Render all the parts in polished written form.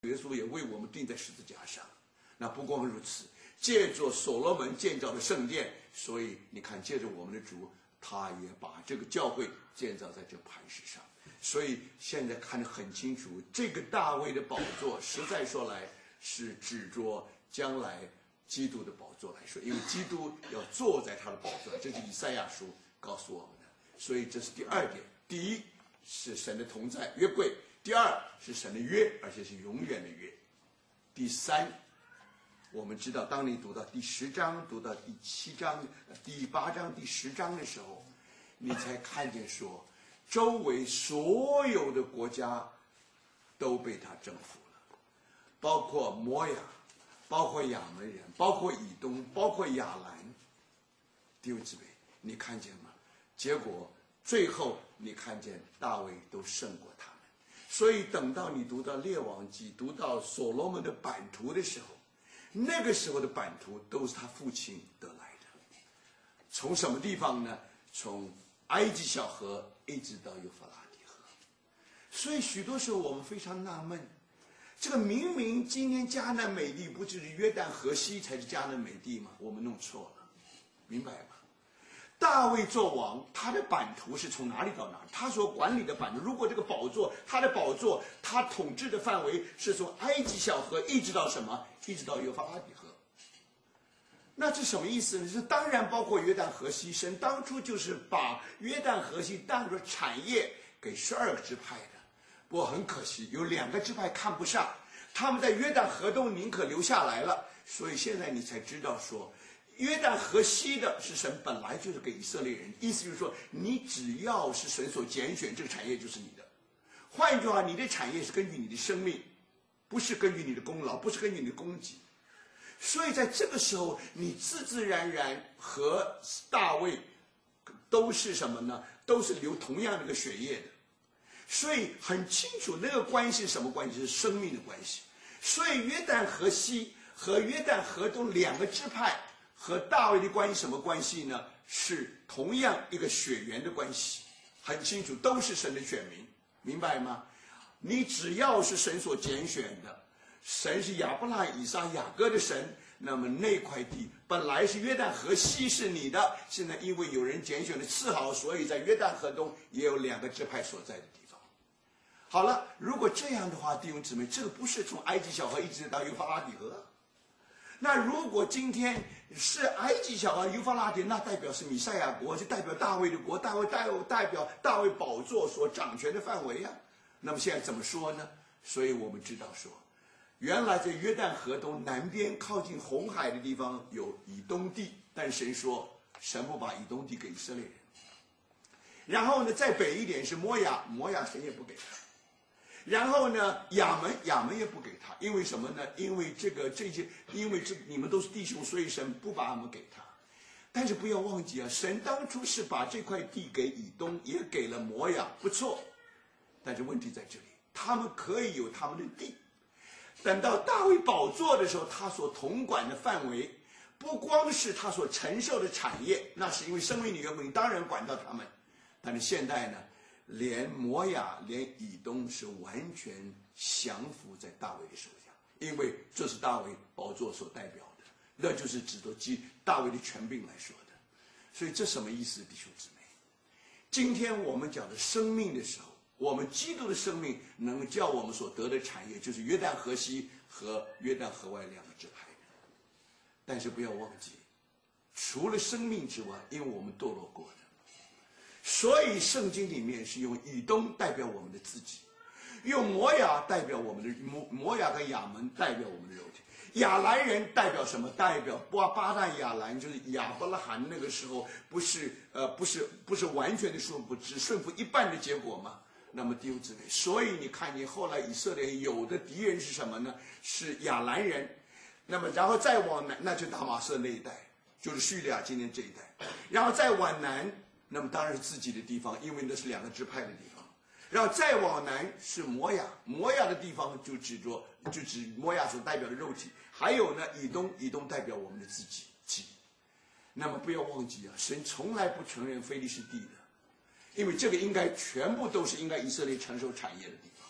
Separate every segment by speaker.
Speaker 1: 耶稣也为我们钉在十字架上。那不光如此，借着所罗门建造的圣殿，所以你看，借着我们的主，他也把这个教会建造在这磐石上。所以现在看得很清楚，这个大卫的宝座，实在说来是指着将来基督的宝座来说，因为基督要坐在他的宝座，这是以赛亚书告诉我们的。所以这是第二点：第一是神的同在，约柜；第二是神的约，而且是永远的约；第三，我们知道，当你读到第10章、读到第7章、第8章、第10章的时候，你才看见说，周围所有的国家都被他征服了，包括摩亚，包括亚门人，包括以东，包括亚兰。弟兄姊妹，你看见吗？结果最后你看见大卫都胜过他们。所以等到你读到列王记，读到所罗门的版图的时候，那个时候的版图都是他父亲得来的。从什么地方呢？从埃及小河一直到幼发拉底河。所以许多时候我们非常纳闷，这个明明今天迦南美地不就是约旦河西才是迦南美地吗？我们弄错了，明白吗？大卫做王，他的版图是从哪里到哪里？他所管理的版图，如果这个宝座，他的宝座，他统治的范围是从埃及小河一直到什么？一直到幼发拉底河。那这什么意思呢？这当然包括约旦河西。神当初就是把约旦河西当作产业给12个支派的。不过很可惜，有2个支派看不上，他们在约旦河东宁可留下来了。所以现在你才知道说，约旦河西的是神本来就是给以色列人，意思就是说，你只要是神所拣选，这个产业就是你的。换一句话，你的产业是根据你的生命，不是根据你的功劳，不是根据你的功绩。所以在这个时候，你自自然然和大卫都是什么呢？都是流同样的一个血液的。所以很清楚那个关系是什么关系？是生命的关系。所以约旦河西和约旦河东2个支派和大卫的关系什么关系呢？是同样一个血缘的关系。很清楚，都是神的选民，明白吗？你只要是神所拣选的，神是亚伯拉罕、以撒、雅各的神，那么那块地本来是约旦河西是你的，现在因为有人拣选的次好，所以在约旦河东也有2个支派所在的地方。好了，如果这样的话，弟兄姊妹，这个不是从埃及小河一直到幼发拉底河。那如果今天是埃及小河幼发拉底，那代表是弥赛亚国，就代表大卫的国，代表大卫宝座所掌权的范围啊。那么现在怎么说呢？所以我们知道说，原来在约旦河东南边靠近红海的地方有以东地，但神说神不把以东地给以色列人。然后呢，再北一点是摩亚，摩亚神也不给他。然后呢，亚门也不给他，因为什么呢？因为因为你们都是弟兄，所以神不把他们给他。但是不要忘记啊，神当初是把这块地给以东，也给了摩亚，不错。但是问题在这里，他们可以有他们的地。等到大卫宝座的时候，他所统管的范围，不光是他所承受的产业，那是因为生命的缘故，你当然管到他们。但是现在呢，连摩亚、连以东是完全降服在大卫的手下，因为这是大卫宝座所代表的，那就是指着大卫的权柄来说的。所以这什么意思，弟兄姊妹？今天我们讲的生命的时候，我们基督的生命能叫我们所得的产业，就是约旦河西和约旦河外2个支派的。但是不要忘记，除了生命之外，因为我们堕落过的，所以圣经里面是用以东代表我们的自己，用摩亚代表我们的摩亚跟亚门代表我们的肉体。亚兰人代表什么？代表巴旦亚兰，就是亚伯拉罕那个时候不是完全的顺服，只顺服一半的结果吗？那么弟兄姊妹，所以你看见后来以色列有的敌人是什么呢？是亚兰人。那么然后再往南，那就大马色那一带，就是叙利亚今天这一带。然后再往南，那么当然是自己的地方，因为那是2个支派的地方。然后再往南是摩亚，摩亚的地方就指摩亚所代表的肉体。还有呢，以东代表我们的自己。那么不要忘记啊，神从来不承认非利士地的，因为这个应该全部都是应该以色列承受产业的地方。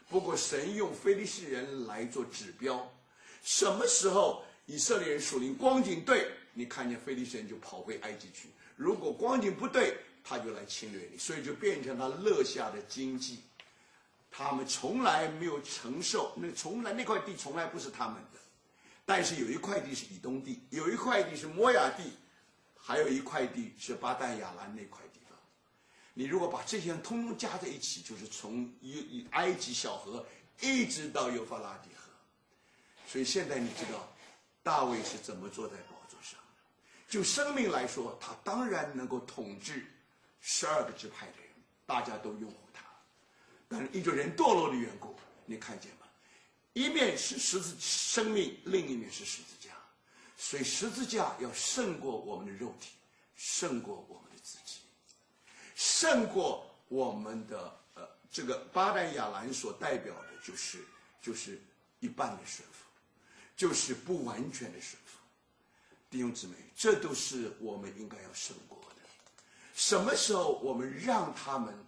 Speaker 1: 不过神用非利士人来做指标，什么时候以色列人属灵光景对，你看见非利士人就跑回埃及去；如果光景不对，他就来侵略你，所以就变成他勒下的经济。他们从来没有承受，那块地从来不是他们的，但是有一块地是以东地，有一块地是摩亚地，还有一块地是巴旦亚兰那块地方。你如果把这些通通加在一起，就是从埃及小河一直到幼发拉底河。所以现在你知道大卫是怎么坐在宝座上的？就生命来说，他当然能够统治12个支派的人，大家都拥护他。但是因着人堕落的缘故，你看见吗？一面是生命，另一面是十字架。所以十字架要胜过我们的肉体，胜过我们的自己，胜过我们的这个巴旦亚兰所代表的就是一半的顺服，就是不完全的顺服。弟兄姊妹，这都是我们应该要胜过的。什么时候我们让他们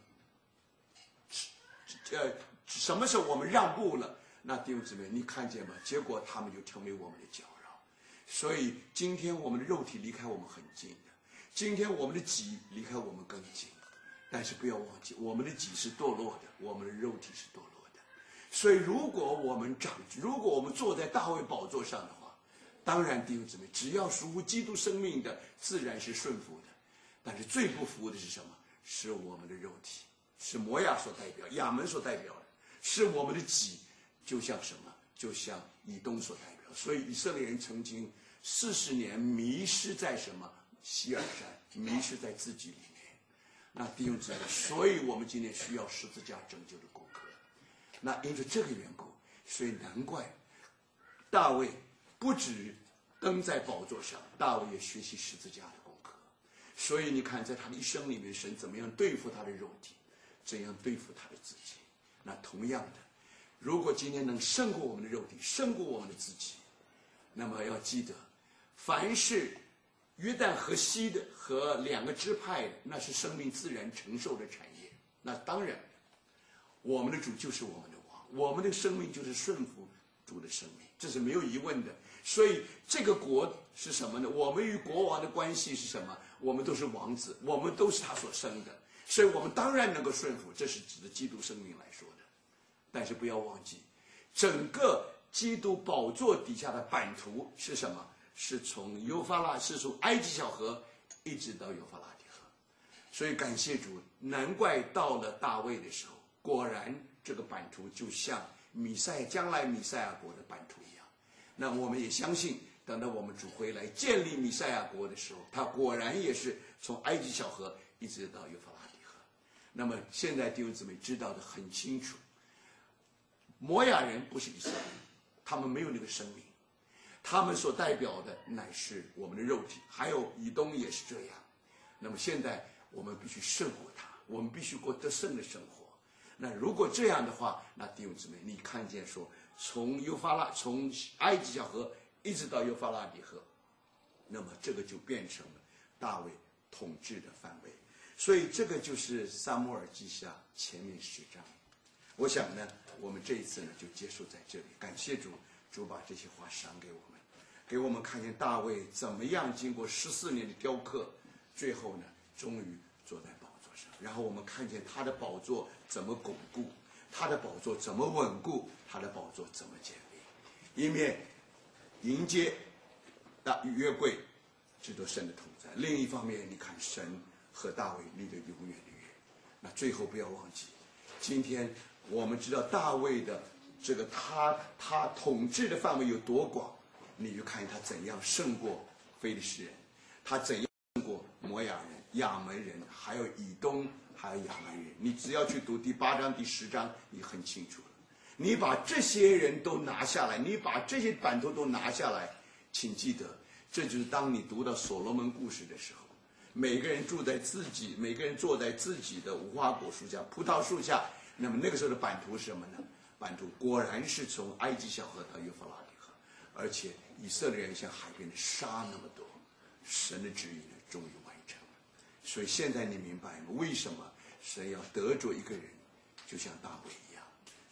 Speaker 1: 什么时候我们让步了，那弟兄姊妹你看见吗？结果他们就成为我们的搅扰。所以今天我们的肉体离开我们很近的，今天我们的己离开我们更近，但是不要忘记我们的己是堕落的，我们的肉体是堕落的。所以如果我们坐在大卫宝座上的话，当然弟兄姊妹，只要属乎基督生命的自然是顺服的，但是最不服的是什么？是我们的肉体，是摩亚所代表，亚门所代表的，是我们的己，就像什么？就像以东所代表。所以以色列人曾经40年迷失在什么？西尔山，迷失在自己里面。那弟兄姊妹，所以我们今天需要十字架拯救的功课。那因着这个缘故，所以难怪大卫不止登在宝座上，大卫也学习十字架的功课。所以你看，在他的一生里面，神怎么样对付他的肉体，怎样对付他的自己。那同样的，如果今天能胜过我们的肉体，胜过我们的自己，那么要记得，凡是约旦河西的和2个支派的，那是生命自然承受的产业。那当然，我们的主就是我们的王，我们的生命就是顺服主的生命，这是没有疑问的。所以这个国是什么呢？我们与国王的关系是什么？我们都是王子，我们都是他所生的，所以我们当然能够顺服，这是指的基督生命来说的。但是不要忘记，整个基督宝座底下的版图是什么？是从埃及小河一直到幼发拉底河。所以感谢主，难怪到了大卫的时候，果然这个版图就像将来弥赛亚国的版图一样。那我们也相信，等到我们主回来建立弥赛亚国的时候，他果然也是从埃及小河一直到幼发拉底河。那么现在弟兄姊妹知道的很清楚，摩亚人不是以色列人，他们没有那个生命，他们所代表的乃是我们的肉体，还有以东也是这样。那么现在我们必须胜过他，我们必须过得胜的生活。那如果这样的话，那弟兄姊妹，你看见说从埃及小河一直到幼发拉底河，那么这个就变成了大卫统治的范围。所以这个就是撒母耳记下前面10章。我想呢，我们这一次呢就结束在这里。感谢主，主把这些话赏给我们，给我们看见大卫怎么样经过14年的雕刻，最后呢终于坐在宝座上。然后我们看见他的宝座怎么巩固，他的宝座怎么稳固，他的宝座怎么建立。一面迎接约柜，这都神的同在；另一方面，你看神和大卫立的永远的约。那最后不要忘记，今天我们知道大卫的这个他统治的范围有多广，你就看他怎样胜过非利士人，他怎样胜过摩亚人、亚门人，还有以东，还有亚兰人。你只要去读第8章、第10章，你很清楚了。你把这些人都拿下来，你把这些版图都拿下来，请记得，这就是当你读到所罗门故事的时候，每个人坐在自己的无花果树下、葡萄树下，那么那个时候的版图是什么呢？版图果然是从埃及小河到幼发拉底河，而且以色列人像海边的沙那么多，神的旨意呢终于完成了。所以现在你明白吗？为什么神要得着一个人，就像大卫一样？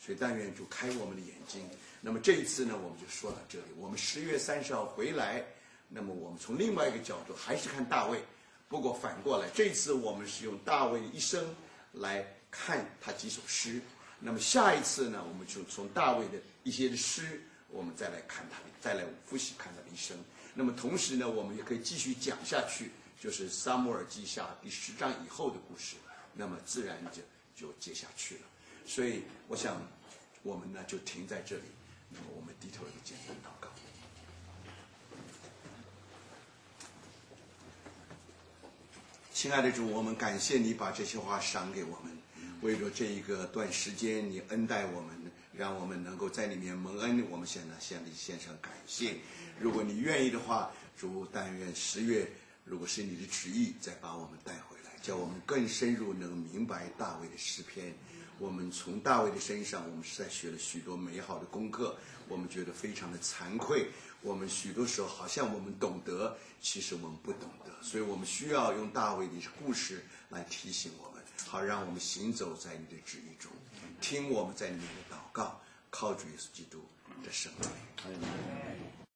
Speaker 1: 所以但愿主开我们的眼睛。那么这一次呢，我们就说到这里。我们10月30号回来，那么我们从另外一个角度还是看大卫，不过反过来，这一次我们是用大卫的一生来看他几首诗。那么下一次呢，我们就从大卫的一些的诗，我们再来看他，再来复习看他的一生。那么同时呢，我们也可以继续讲下去，就是撒母耳记下第10章以后的故事，那么自然就接下去了。所以我想我们呢就停在这里，那么我们低头一个简单祷告。亲爱的主，我们感谢你把这些话赏给我们，为着这一个段时间你恩待我们，让我们能够在里面蒙恩，我们现在向你献上感谢。如果你愿意的话，主，但愿10月如果是你的旨意，再把我们带回来，叫我们更深入能明白大卫的诗篇。我们从大卫的身上，我们实在学了许多美好的功课，我们觉得非常的惭愧。我们许多时候好像我们懂得，其实我们不懂得，所以我们需要用大卫的故事来提醒我们，好让我们行走在你的旨意中，听我们在里面的祷告，靠主耶稣基督的圣名。